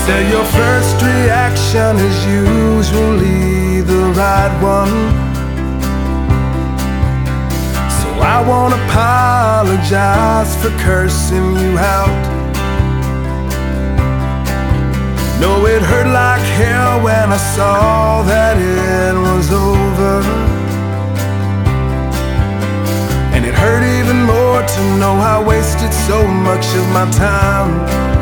Say your first reaction is usually the right one. So I won't apologize for cursing you out. No, it hurt like hell when I saw that it was over. And it hurt even more to know I wasted so much of my time